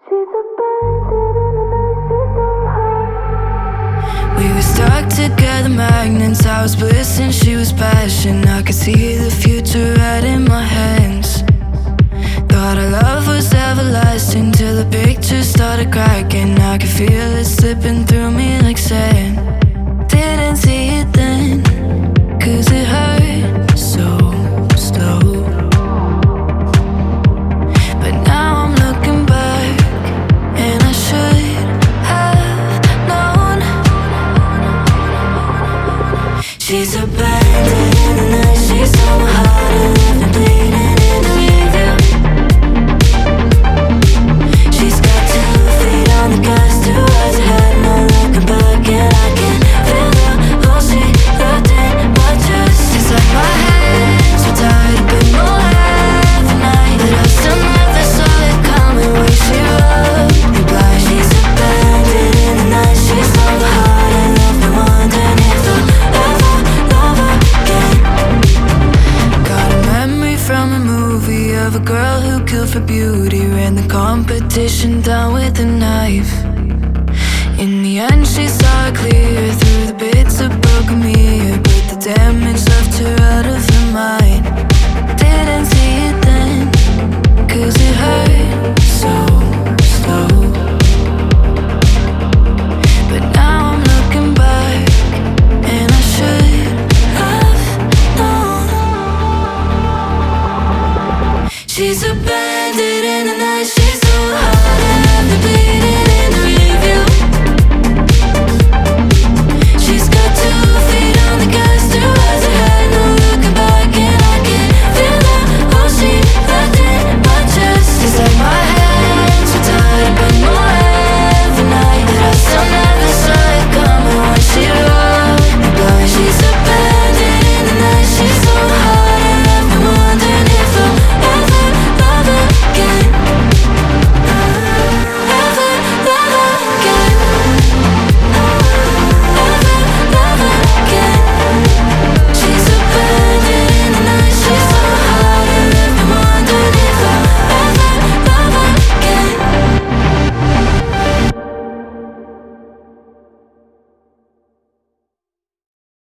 We were stuck together, magnets. I was bliss and she was passion. I could see the future right in my hands. Thought our love was everlasting till the pictures started cracking. I could feel it slipping through me like sand. Didn't see it then, 'cause it hurt so slow. But now I'm looking back, and I should have known. She's a bandit in the night. She's so hot and left me bleeding in the review. She's got 2 feet on the gas, 2 eyes ahead, no looking back. And I can feel the hole she left in my chest. It's like my hands were tied, a bit more every night. But I still never saw it coming when she rubbed me blind. She's a bandit in the night. She's so hot and left me wondering if I'll ever love again. Got a memory from a movie of a girl who killed for beauty, ran the competition down with a knife. In the end she saw it clear through the bits of broken mirror, but the damage left her out of her mind. Didn't see it then, 'cause it hurt so